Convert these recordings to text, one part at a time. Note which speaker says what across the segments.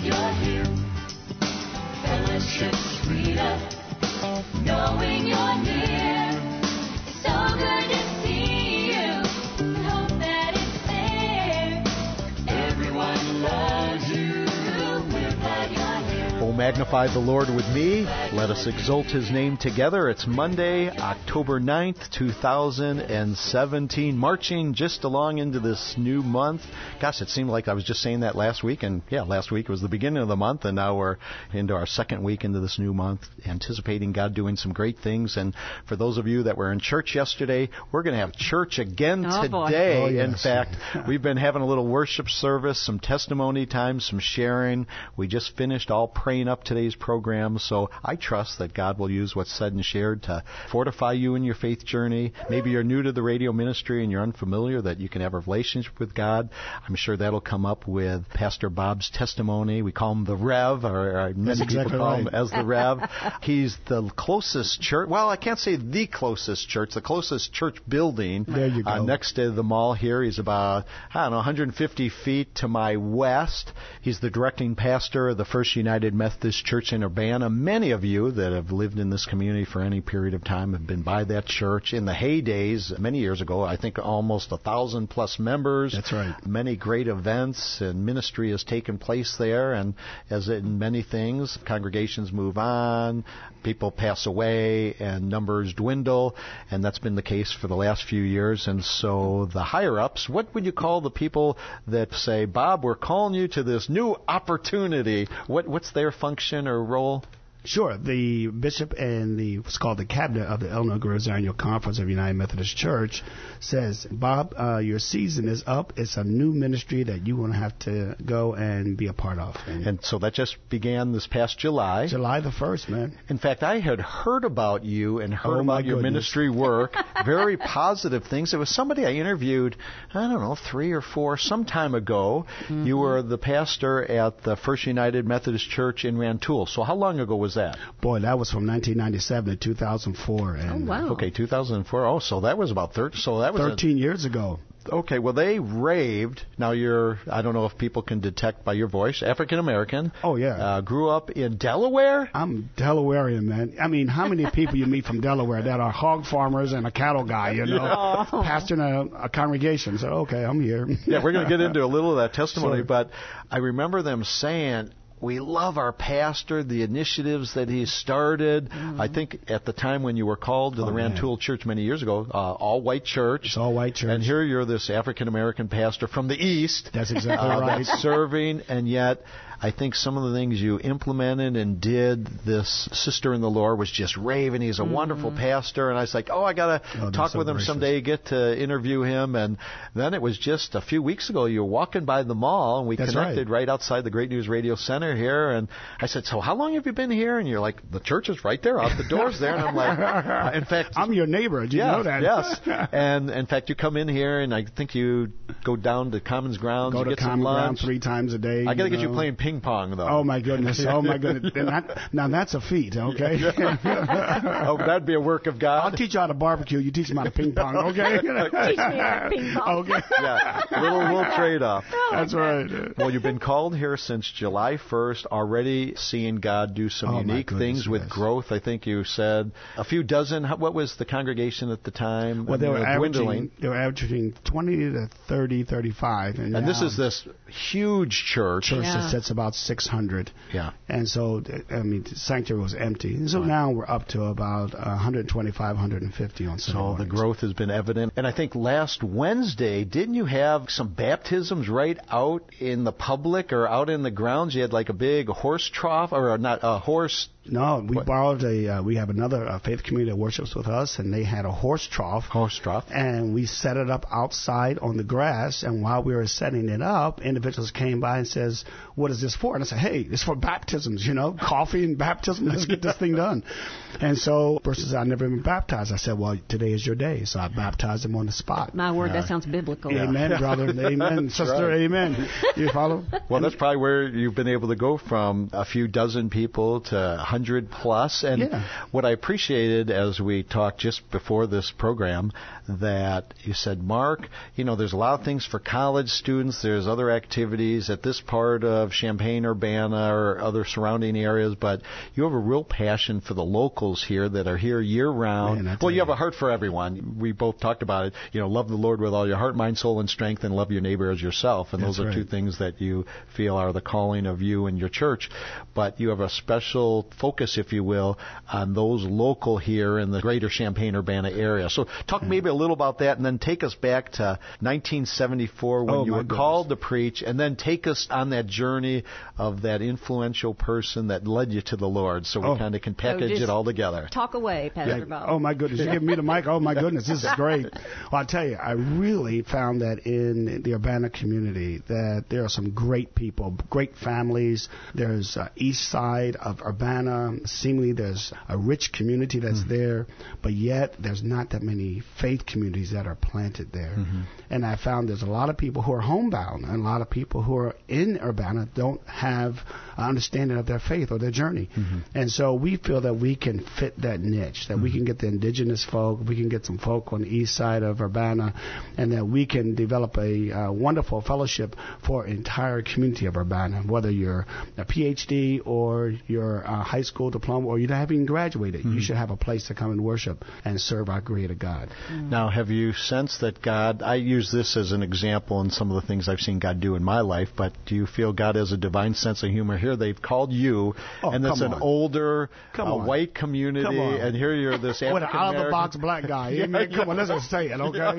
Speaker 1: you're here. Fellowship's freedom, knowing you're near. It's so good to see you. Hope that it's there. Everyone loves you. We're glad you're here.
Speaker 2: Oh, magnify the Lord with me. Let us exalt His name together. It's Monday, October 9th, 2017, marching just along into this new month. Gosh, it seemed like I was just saying that last week, and yeah, last week was the beginning of the month, and now we're into our second week into this new month, anticipating God doing some great things. And for those of you that were in church yesterday, we're going to have church again today.
Speaker 3: Oh, yes.
Speaker 2: In fact, we've been having a little worship service, some testimony time, some sharing. We just finished all praying up today's program, so I trust that God will use what's said and shared to fortify you in your faith journey. Maybe you're new to the radio ministry and you're unfamiliar, that you can have a relationship with God. I'm sure that'll come up with Pastor Bob's testimony. We call him the Rev, or many people call him as the Rev. He's the closest church, well, I can't say the closest church, the closest church building.
Speaker 3: There you go.
Speaker 2: Next to the mall here. He's about, 150 feet to my west. He's the directing pastor of the First United Methodist Church in Urbana. Many of you that have lived in this community for any period of time have been by that church. In the heydays, many years ago, I think almost 1,000 plus members.
Speaker 3: That's right.
Speaker 2: Many great events and ministry has taken place there. And as in many things, congregations move on, people pass away, and numbers dwindle. And that's been the case for the last few years. And so the higher-ups, what would you call the people that say, Bob, we're calling you to this new opportunity? What's their function or role?
Speaker 3: Sure. The bishop and what's called the cabinet of the Illinois Girls Annual Conference of United Methodist Church says, Bob, your season is up. It's a new ministry that you're going to have to go and be a part of.
Speaker 2: And so that just began this past July.
Speaker 3: July the 1st, man.
Speaker 2: In fact, I had heard about you and heard about your ministry work, very positive things. There was somebody I interviewed, 3 or 4, some time ago. Mm-hmm. You were the pastor at the First United Methodist Church in Rantoul. So how long ago was that?
Speaker 3: Boy, that was from 1997 to 2004. And,
Speaker 4: wow.
Speaker 2: Okay, 2004. Oh, so that was about
Speaker 3: 13 years ago.
Speaker 2: Okay, well, they raved. Now, I don't know if people can detect by your voice, African-American.
Speaker 3: Oh, yeah.
Speaker 2: Grew up in Delaware?
Speaker 3: I'm Delawarean, man. I mean, how many people you meet from Delaware that are hog farmers and a cattle guy, pastoring a congregation? So, okay, I'm here.
Speaker 2: Yeah, we're going to get into a little of that testimony, but I remember them saying, we love our pastor, the initiatives that he started. Mm-hmm. I think at the time when you were called to the Rantoul Church many years ago, all-white church.
Speaker 3: It's all-white church.
Speaker 2: And here you're this African-American pastor from the East.
Speaker 3: That's exactly right.
Speaker 2: That's serving, and yet I think some of the things you implemented and did, this sister in the Lord was just raving. He's a wonderful pastor. And I was like, I got to talk with him someday, get to interview him. And then it was just a few weeks ago, you were walking by the mall, and we connected right outside the Great News Radio Center here. And I said, so how long have you been here? And you're like, the church is right there, out the doors there. And I'm like, in fact,
Speaker 3: I'm your neighbor. Do you know that?
Speaker 2: Yes. And in fact, you come in here, and I think you go down to Commons Grounds.
Speaker 3: Go to
Speaker 2: get
Speaker 3: Commons
Speaker 2: some lunch.
Speaker 3: Grounds 3 times a day.
Speaker 2: I got to get you playing ping pong, though.
Speaker 3: Oh, my goodness. Oh, my goodness. Now, that's a feat, okay?
Speaker 2: Oh, that'd be a work of God.
Speaker 3: I'll teach you how to barbecue. You teach me how to ping pong, okay?
Speaker 4: Teach me how to ping pong.
Speaker 3: Okay.
Speaker 2: Yeah, little trade-off.
Speaker 3: That's right.
Speaker 2: Well, you've been called here since July 1st, already seeing God do some unique things with growth. I think you said a few dozen. What was the congregation at the time?
Speaker 3: Well, they were
Speaker 2: dwindling.
Speaker 3: They were averaging 20 to 30, 35.
Speaker 2: And this is this huge church.
Speaker 3: That sits about 600.
Speaker 2: Yeah.
Speaker 3: And so, the sanctuary was empty. And so now we're up to about 125, 150 on Sunday mornings.
Speaker 2: So the growth has been evident. And I think last Wednesday, didn't you have some baptisms right out in the public or out in the grounds? You had like a big horse trough, or not a horse.
Speaker 3: No, we borrowed we have another faith community that worships with us, and they had a horse trough. And we set it up outside on the grass, and while we were setting it up, individuals came by and says, what is this for? And I said, hey, it's for baptisms, coffee and baptism, let's get this thing done. And so, person said, I've never been baptized. I said, well, today is your day. So I baptized them on the spot.
Speaker 4: My word, that sounds biblical.
Speaker 3: Amen, brother. Amen, sister. Right. Amen. You follow?
Speaker 2: Well, that's probably where you've been able to go from a few dozen people to 100 plus. And what I appreciated as we talked just before this program, that you said, Mark, there's a lot of things for college students. There's other activities at this part of Champaign-Urbana or other surrounding areas, but you have a real passion for the locals here that are here year-round. Well, you have a heart for everyone. We both talked about it. Love the Lord with all your heart, mind, soul, and strength, and love your neighbor as yourself. And those are two things that you feel are the calling of you and your church. But you have a special focus, if you will, on those local here in the greater Champaign-Urbana area. So talk maybe a little about that, and then take us back to 1974 when you were called to preach, and then take us on that journey of that influential person that led you to the Lord, so we kind of can package it all together.
Speaker 4: Talk away, Pastor Bob.
Speaker 3: Oh, my goodness. You give me the mic? Oh, my goodness. This is great. Well, I'll tell you, I really found that in the Urbana community that there are some great people, great families. There's east side of Urbana. Seemingly there's a rich community that's there, but yet there's not that many faith communities that are planted there. And I found there's a lot of people who are homebound, and a lot of people who are in Urbana don't have an understanding of their faith or their journey. And so we feel that we can fit that niche, that we can get the indigenous folk, we can get some folk on the east side of Urbana, and that we can develop a wonderful fellowship for an entire community of Urbana, whether you're a PhD or you're a high school diploma or you haven't even graduated. You should have a place to come and worship and serve our Creator God.
Speaker 2: Now, have you sensed that God, I use this as an example in some of the things I've seen God do in my life, but do you feel God has a divine sense of humor here? They've called you, and it's an older, white community, and here you're this African American.
Speaker 3: Out-of-the-box black guy. Come on, let's just say it, okay?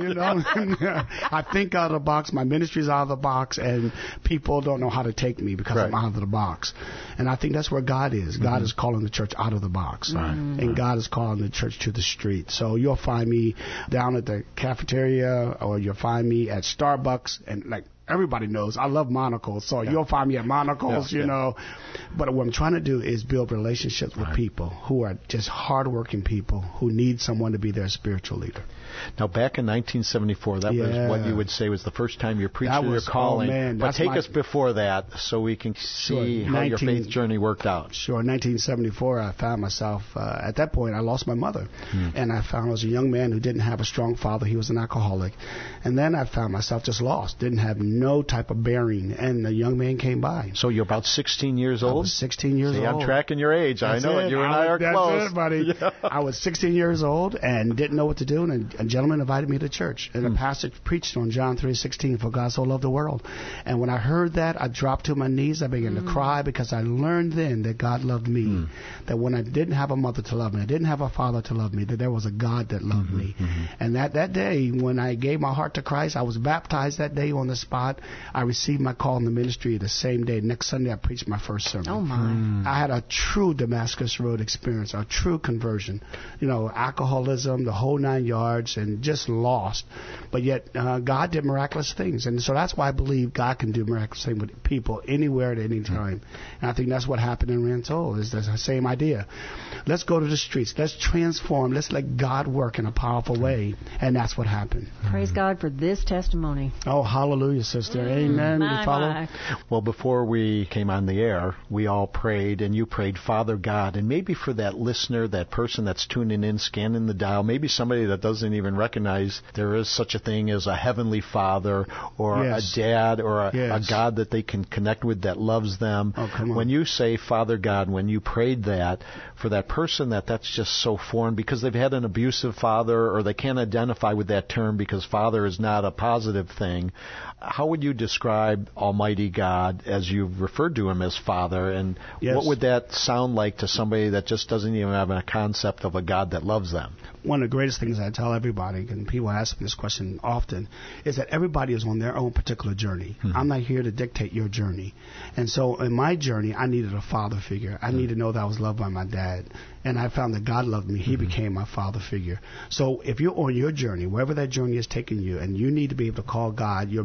Speaker 3: I think out of the box. My ministry's out of the box, and people don't know how to take me because I'm out of the box. And I think that's where God is. God is calling the church out of the box, and God is calling the church to the street. So you'll find me down at the cafeteria, or you'll find me at Starbucks, and like everybody knows I love monocles, so you'll find me at monocles, you know. But what I'm trying to do is build relationships with people who are just hardworking people who need someone to be their spiritual leader.
Speaker 2: Now, back in 1974, that was what you would say was the first time you preached your calling. But take us before that so we can see how your faith journey worked out.
Speaker 3: Sure. In 1974, I found myself, at that point, I lost my mother. And I found I was a young man who didn't have a strong father. He was an alcoholic. And then I found myself just lost, didn't have no type of bearing. And a young man came by.
Speaker 2: So you're about 16 years old?
Speaker 3: I was 16 years old.
Speaker 2: I'm tracking your age. I know it. You and I are close.
Speaker 3: That's it, buddy. I was 16 years old and didn't know what to do. And a gentleman invited me to church. And the pastor preached on John 3:16, for God so loved the world. And when I heard that, I dropped to my knees. I began to cry because I learned then that God loved me. That when I didn't have a mother to love me, I didn't have a father to love me, that there was a God that loved me. And that day, when I gave my heart to Christ, I was baptized that day on the spot. I received my call in the ministry the same day. Next Sunday, I preached my first sermon.
Speaker 4: Oh, my.
Speaker 3: I had a true Damascus Road experience, a true conversion. Alcoholism, the whole 9 yards, and just lost. But yet, God did miraculous things. And so that's why I believe God can do miraculous things with people anywhere at any time. And I think that's what happened in Rantoul, is the same idea. Let's go to the streets. Let's transform. Let's let God work in a powerful way. And that's what happened.
Speaker 4: Praise God for this testimony.
Speaker 3: Oh, hallelujah, sister. Amen. You follow?
Speaker 2: Well, before we came on the air, we all prayed, and you prayed, Father God. And maybe for that listener, that person that's tuning in, scanning the dial, maybe somebody that doesn't even recognize there is such a thing as a heavenly Father or a dad or a God that they can connect with that loves them.
Speaker 3: Oh, come on.
Speaker 2: When you say Father God, when you prayed that, for that person that's just so foreign because they've had an abusive father or they can't identify with that term because father is not a positive thing, how would you describe Almighty God as you've referred to Him as Father? And what would that sound like to somebody that just doesn't even have a concept of a God that loves them?
Speaker 3: One of the greatest things I tell everybody, and people ask me this question often, is that everybody is on their own particular journey. I'm not here to dictate your journey. And so in my journey, I needed a father figure. I needed to know that I was loved by my dad. And I found that God loved me. He became my father figure. So if you're on your journey, wherever that journey is taking you, and you need to be able to call God your brother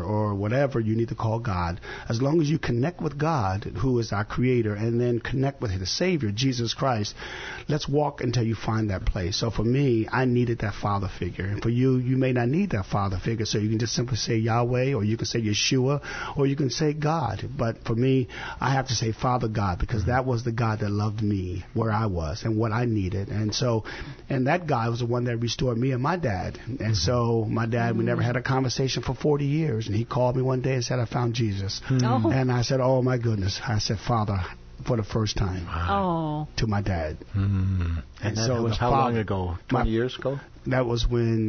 Speaker 3: or whatever you need to call God. As long as you connect with God, who is our Creator, and then connect with His Savior, Jesus Christ, let's walk until you find that place. So for me, I needed that father figure. And for you, you may not need that father figure, so you can just simply say Yahweh, or you can say Yeshua, or you can say God. But for me, I have to say Father God, because that was the God that loved me where I was and what I needed. And so, and that God was the one that restored me and my dad. And so my dad, we never had a conversation for 40 years. And he called me one day and said, I found Jesus.
Speaker 4: Oh.
Speaker 3: And I said, oh my goodness. I said, Father, for the first time to my dad.
Speaker 2: And so was how long ago? 20 years ago?
Speaker 3: That was when,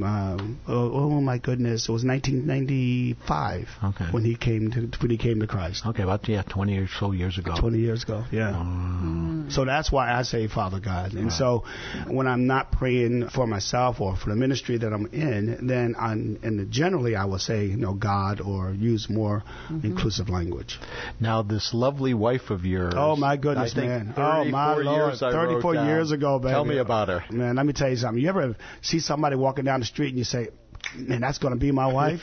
Speaker 3: oh my goodness, it was 1995 when he came to Christ.
Speaker 2: Okay, about 20 or so years ago.
Speaker 3: 20 years ago, yeah. So that's why I say Father God. And so when I'm not praying for myself or for the ministry that I'm in, then generally I will say, God, or use more inclusive language.
Speaker 2: Now this lovely wife of yours.
Speaker 3: Oh my goodness, man. Oh my Lord. 34 years ago, baby.
Speaker 2: Tell me about her.
Speaker 3: Man, let me tell you something. You ever see somebody walking down the street and you say, man, that's going to be my wife?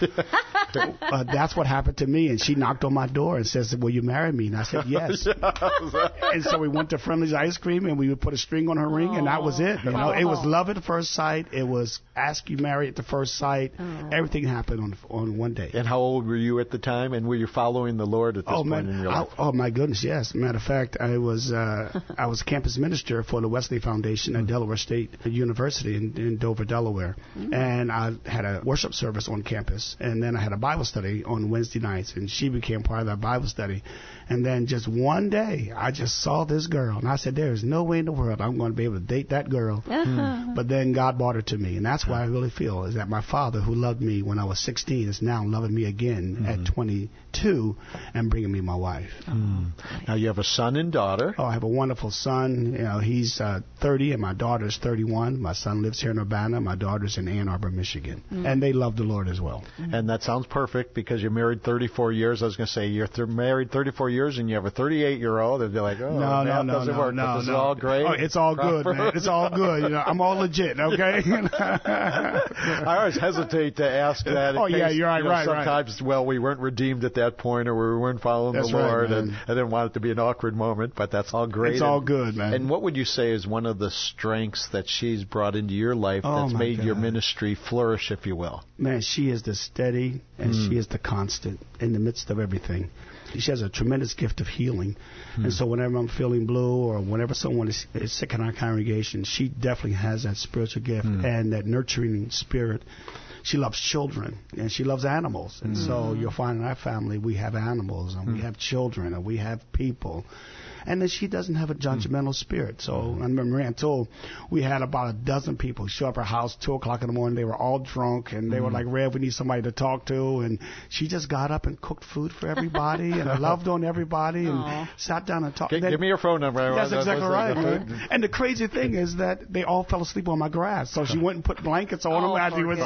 Speaker 3: That's what happened to me. And she knocked on my door and says, will you marry me? And I said, yes. And so we went to Friendly's Ice Cream and we would put a string on her ring, and that was it. It was love at first sight. It was ask you marry at the first sight. Everything happened on one day.
Speaker 2: And how old were you at the time? And were you following the Lord at this point in your life?
Speaker 3: Oh my goodness, yes. Matter of fact, I was campus minister for the Wesley Foundation at Delaware State University in Dover, Delaware. And I had a worship service on campus, and then I had a Bible study on Wednesday nights, and she became part of that Bible study. And then just one day, I just saw this girl, and I said, there is no way in the world I'm going to be able to date that girl. But then God brought her to me, and that's why I really feel is that my father, who loved me when I was 16, is now loving me again at 22 and bringing me my wife.
Speaker 2: Now you have a son and daughter.
Speaker 3: Oh, I have a wonderful son. He's 30, and my daughter's 31. My son lives here in Urbana. My daughter's in Ann Arbor, Michigan. And they love the Lord as well.
Speaker 2: And that sounds perfect because you're married 34 years. I was going to say you're married 34 years and you have a 38-year-old. They'd be like, oh, that doesn't work. But this is all great.
Speaker 3: Oh, it's all good, man. It's all good. I'm all legit, okay?
Speaker 2: I always hesitate to ask that.
Speaker 3: Oh, yeah, you're right,
Speaker 2: sometimes, well, we weren't redeemed at that point, or we weren't following the Lord, and I didn't want it to be an awkward moment, but that's all great.
Speaker 3: It's all good, man.
Speaker 2: And what would you say is one of the strengths that she's brought into your life that's made your ministry flourish, if you will?
Speaker 3: Man, she is the steady and she is the constant in the midst of everything. She has a tremendous gift of healing. And so whenever I'm feeling blue or whenever someone is sick in our congregation, she definitely has that spiritual gift and that nurturing spirit. She loves children and she loves animals. And so you'll find in our family we have animals and we have children and we have people. And then she doesn't have a judgmental spirit. So I remember Rantoul, we had about a dozen people show up at her house 2 o'clock in the morning. They were all drunk and they were like, Rev, we need somebody to talk to. And she just got up and cooked food for everybody and loved on everybody and sat down and talked.
Speaker 2: Give me your phone number.
Speaker 3: That's exactly right, man. And the crazy thing is that they all fell asleep on my grass. So she went and put blankets on them after he was.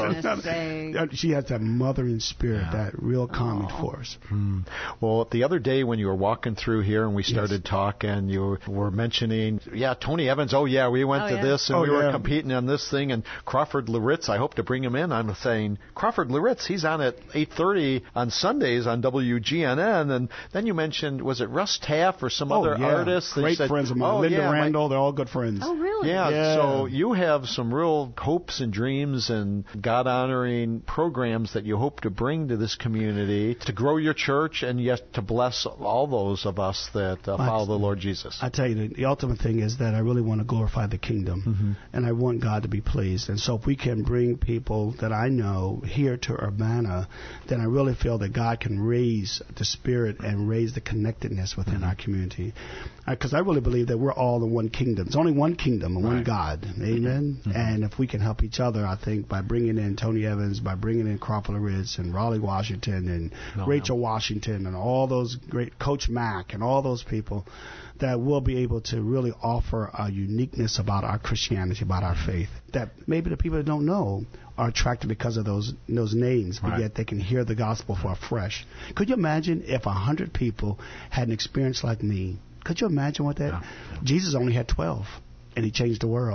Speaker 3: She has that mothering spirit, that real calming force.
Speaker 2: Well, the other day when you were walking through here and we started talking, and you were mentioning, Tony Evans, we went to this, and we were competing on this thing, and Crawford Loritz, I hope to bring him in. I'm saying, Crawford Loritz, he's on at 8:30 on Sundays on WGNN, and then you mentioned, was it Russ Taff or some other artist?
Speaker 3: Great friends of mine. Linda Randall, they're all good friends.
Speaker 4: Oh, really?
Speaker 2: Yeah, so you have some real hopes and dreams and God-honoring programs that you hope to bring to this community to grow your church and yet to bless all those of us that follow the Lord Jesus.
Speaker 3: I tell you, the ultimate thing is that I really want to glorify the kingdom, and I want God to be pleased. And so if we can bring people that I know here to Urbana, then I really feel that God can raise the spirit and raise the connectedness within our community. Because I really believe that we're all in one kingdom. It's only one kingdom and one God. Amen? And if we can help each other, I think, by bringing in Tony Evans, by bringing in Crawford Loritz and Raleigh Washington and Rachel Washington and all those great, Coach Mack and all those people, that we'll be able to really offer a uniqueness about our Christianity, about our faith, that maybe the people that don't know are attracted because of those names, but yet they can hear the gospel for afresh. Could you imagine if 100 people had an experience like me? Could you imagine what that? Jesus only had 12, and he changed the world.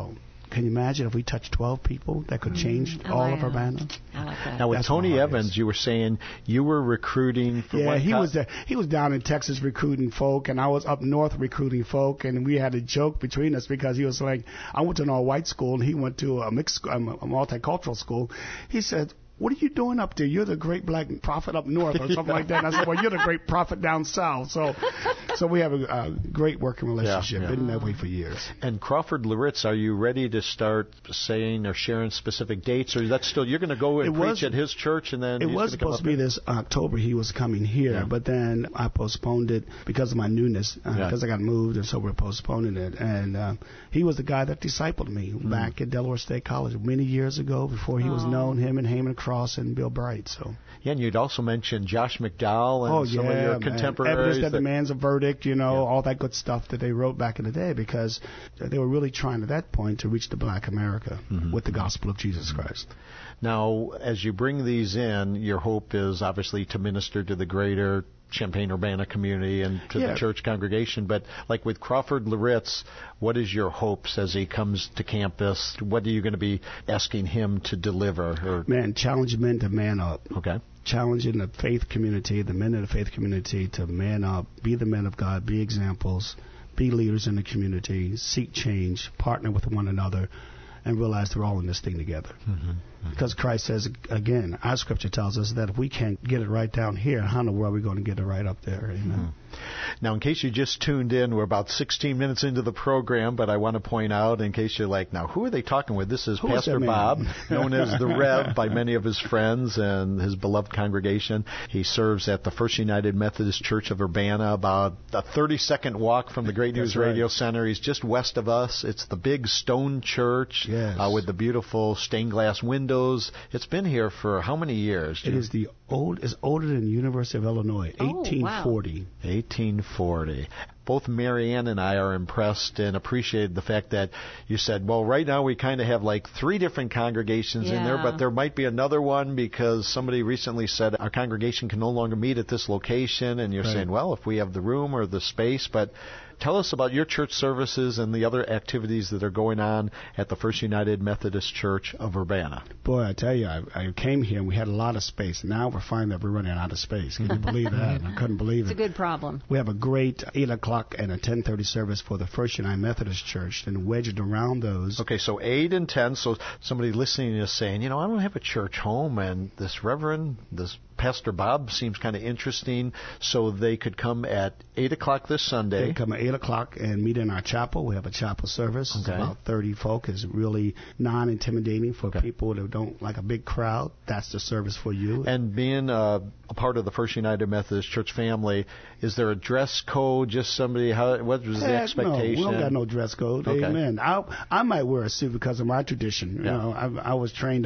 Speaker 3: Can you imagine if we touched 12 people that could change all of Urbana?
Speaker 4: I like that.
Speaker 2: Now, with
Speaker 3: That's
Speaker 2: Tony
Speaker 3: my heart
Speaker 2: Evans,
Speaker 3: is.
Speaker 2: you were saying you were recruiting for
Speaker 3: Yeah,
Speaker 2: one
Speaker 3: he was down in Texas recruiting folk, and I was up north recruiting folk, and we had a joke between us because he was like, I went to an all-white school, and he went to a mixed, a multicultural school. He said, what are you doing up there? You're the great black prophet up north or something like that. And I said, well, you're the great prophet down south. So we have a great working relationship. Been that way for years.
Speaker 2: And Crawford Loritz, are you ready to start saying or sharing specific dates, or that's still you're going to go and preach at his church, and then
Speaker 3: it was supposed to be this October he was coming here, but then I postponed it because of my newness, because I got moved, and so we're postponing it. And he was the guy that discipled me back at Delaware State College many years ago before he was known. Him and Heyman Cross and Bill Bright. So.
Speaker 2: Yeah, and you'd also mentioned Josh McDowell and some of your contemporaries.
Speaker 3: Evidence that demands a verdict, all that good stuff that they wrote back in the day, because they were really trying at that point to reach the black America with the gospel of Jesus Christ.
Speaker 2: Now, as you bring these in, your hope is obviously to minister to the greater Champaign-Urbana community and to the church congregation. But like with Crawford Loritz, what is your hopes as he comes to campus? What are you going to be asking him to deliver?
Speaker 3: Man, challenge men to man up.
Speaker 2: Okay.
Speaker 3: Challenging the faith community, the men of the faith community to man up, be the men of God, be examples, be leaders in the community, seek change, partner with one another, and realize they're all in this thing together. Because Christ says, again, our scripture tells us that if we can't get it right down here, how in the world are we going to get it right up there? Amen.
Speaker 2: Now, in case you just tuned in, we're about 16 minutes into the program, but I want to point out, in case you're like, now, who are they talking with? This is Pastor Bob, known as the Rev by many of his friends and his beloved congregation. He serves at the First United Methodist Church of Urbana, about a 30-second walk from the Great News Radio Center. He's just west of us. It's the big stone church with the beautiful stained glass windows. It's been here for how many years?
Speaker 3: It is it's older than the University of Illinois, 1840.
Speaker 2: 1840. Both Marianne and I are impressed and appreciated the fact that you said, well, right now we kind of have like 3 different congregations in there, but there might be another one because somebody recently said our congregation can no longer meet at this location, and you're saying, well, if we have the room or the space. But tell us about your church services and the other activities that are going on at the First United Methodist Church of Urbana.
Speaker 3: Boy, I tell you, I came here and we had a lot of space. Now we're finding that we're running out of space. Can you believe that? I couldn't believe it.
Speaker 4: It's a good problem.
Speaker 3: We have a great 8 o'clock and a 10:30 service for the First United Methodist Church, and wedged around those.
Speaker 2: Okay, so 8 and 10. So somebody listening is saying, I don't have a church home, and this Pastor Bob seems kind of interesting, so they could come at 8 o'clock this Sunday.
Speaker 3: They can come at 8 o'clock and meet in our chapel. We have a chapel service. It's about 30 folk. It's really non-intimidating for people that don't like a big crowd. That's the service for you.
Speaker 2: And being a part of the First United Methodist Church family, is there a dress code? Just somebody, what was the expectation?
Speaker 3: No, we don't got no dress code.
Speaker 2: Okay.
Speaker 3: Amen. I might wear a suit because of my tradition. I was trained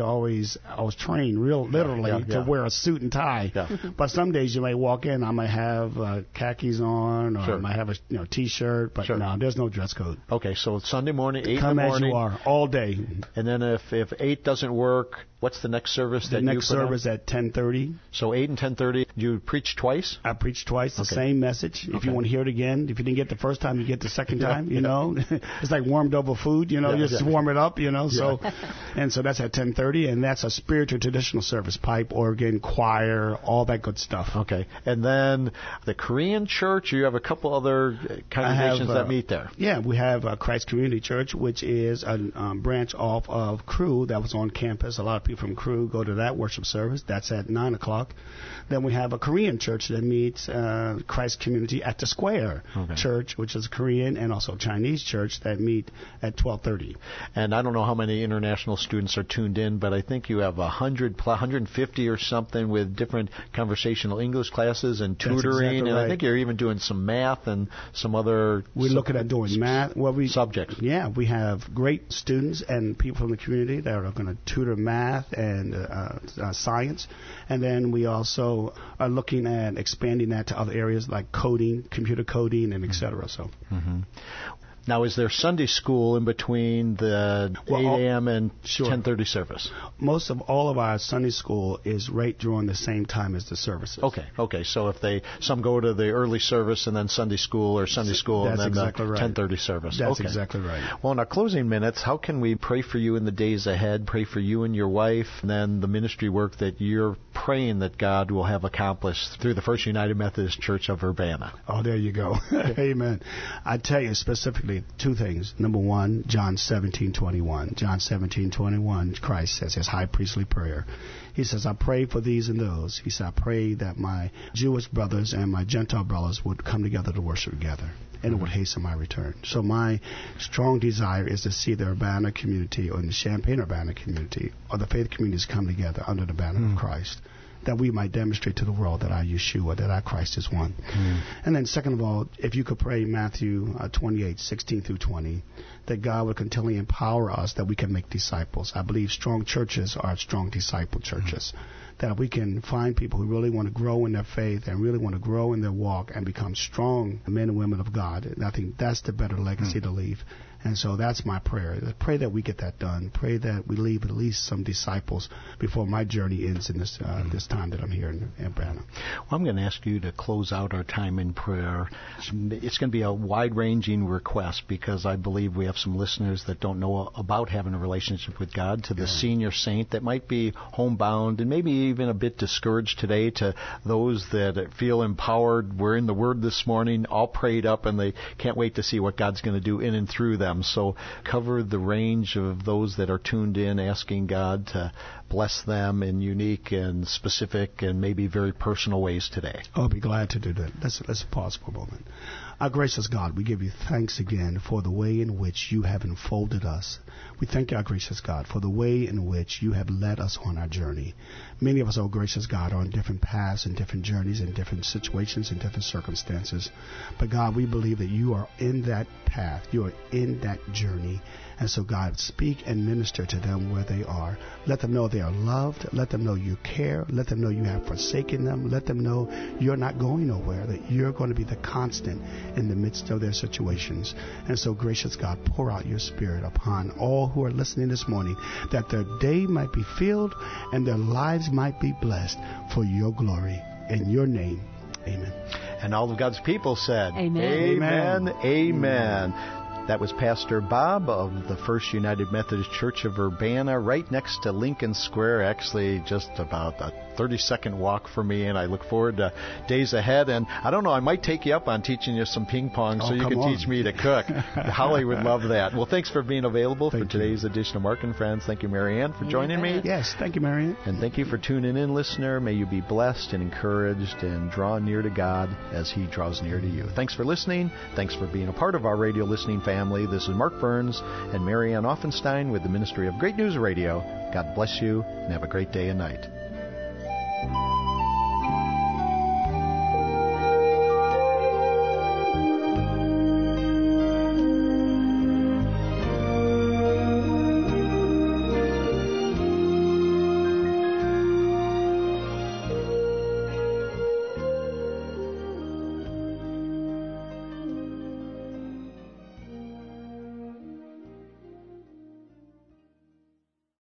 Speaker 3: real literally to wear a suit and tie. But some days you may walk in, I might have khakis on, or I might have a T-shirt, but no, there's no dress code.
Speaker 2: Okay, so it's Sunday morning, 8 in the
Speaker 3: morning.
Speaker 2: Come
Speaker 3: as you are, all day.
Speaker 2: And then if 8 doesn't work, what's the next service that you put on?
Speaker 3: The next service at 10:30.
Speaker 2: So 8 and 10:30. You preach twice?
Speaker 3: I preach twice, the same message. If you want to hear it again, if you didn't get the first time, you get the second time, It's like warmed over food, you just warm it up, So, and so that's at 10:30, and that's a spiritual traditional service, pipe, organ, choir, all that good stuff.
Speaker 2: Okay. And then the Korean church, you have a couple other congregations that meet there.
Speaker 3: Yeah, we have Christ Community Church, which is a branch off of Cru that was on campus. A lot of people from Cru go to that worship service. That's at 9 o'clock. Then we have a Korean church that meets Christ Community at the Square Church, which is Korean, and also Chinese church that meet at 12:30.
Speaker 2: And I don't know how many international students are tuned in, but I think you have 150 or something with different conversational English classes and tutoring.
Speaker 3: Exactly
Speaker 2: and
Speaker 3: right.
Speaker 2: I think you're even doing some math and some other
Speaker 3: We're looking at doing math.
Speaker 2: Subjects.
Speaker 3: Yeah, we have great students and people from the community that are going to tutor math and science. And then we also are looking at expanding that to other areas like coding, computer coding, and et cetera. So.
Speaker 2: Now, is there Sunday school in between the 8 a.m. and 10:30 service?
Speaker 3: Most of all of our Sunday school is right during the same time as the services.
Speaker 2: Okay. So if some go to the early service and then Sunday school, or Sunday school and then
Speaker 3: exactly
Speaker 2: the
Speaker 3: right.
Speaker 2: 10:30 service.
Speaker 3: That's exactly right.
Speaker 2: Well, in our closing minutes, how can we pray for you in the days ahead, pray for you and your wife, and then the ministry work that you're praying that God will have accomplished through the First United Methodist Church of Urbana?
Speaker 3: Oh, there you go. Amen. I tell you specifically two things. Number one, John 17:21. John 17:21, Christ says his high priestly prayer. He says, I pray for these and those. He said, I pray that my Jewish brothers and my Gentile brothers would come together to worship together, and it would hasten my return. So my strong desire is to see the Urbana community, or in the Champaign-Urbana community, or the faith communities come together under the banner of Christ, that we might demonstrate to the world that our Yeshua, that our Christ is one. And then second of all, if you could pray Matthew 28:16-20, that God would continually empower us that we can make disciples. I believe strong churches are strong disciple churches. That we can find people who really want to grow in their faith and really want to grow in their walk and become strong men and women of God. And I think that's the better legacy to leave. And so that's my prayer. Pray that we get that done. Pray that we leave at least some disciples before my journey ends in this this time that I'm here in Urbana.
Speaker 2: Well, I'm going to ask you to close out our time in prayer. It's going to be a wide-ranging request, because I believe we have some listeners that don't know about having a relationship with God, to the senior saint that might be homebound and maybe even a bit discouraged today, to those that feel empowered. We're in the Word this morning, all prayed up, and they can't wait to see what God's going to do in and through them. So cover the range of those that are tuned in, asking God to bless them in unique and specific and maybe very personal ways today.
Speaker 3: I'll be glad to do that. Let's pause for a moment. Our gracious God, we give you thanks again for the way in which you have enfolded us. We thank you, our gracious God, for the way in which you have led us on our journey. Many of us, oh gracious God, are on different paths and different journeys and different situations and different circumstances. But God, we believe that you are in that path. You are in that journey. And so, God, speak and minister to them where they are. Let them know they are loved. Let them know you care. Let them know you have forsaken them. Let them know you're not going nowhere, that you're going to be the constant in the midst of their situations. And so, gracious God, pour out your Spirit upon all who are listening this morning, that their day might be filled and their lives might be blessed for your glory. In your name, amen.
Speaker 2: And all of God's people said,
Speaker 4: Amen.
Speaker 2: Amen. Amen. That was Pastor Bob of the First United Methodist Church of Urbana, right next to Lincoln Square, actually just about a 30-second walk for me, and I look forward to days ahead. And I don't know, I might take you up on teaching you some ping pong so you can teach me to cook. Holly would love that. Well, thanks for being available for today's edition of Mark and Friends. Thank you, Marianne, for joining me.
Speaker 3: Yes, thank you, Marianne.
Speaker 2: And thank you for tuning in, listener. May you be blessed and encouraged and draw near to God as He draws near to you. Thanks for listening. Thanks for being a part of our radio listening family. This is Mark Burns and Marianne Offenstein with the Ministry of Great News Radio. God bless you, and have a great day and night.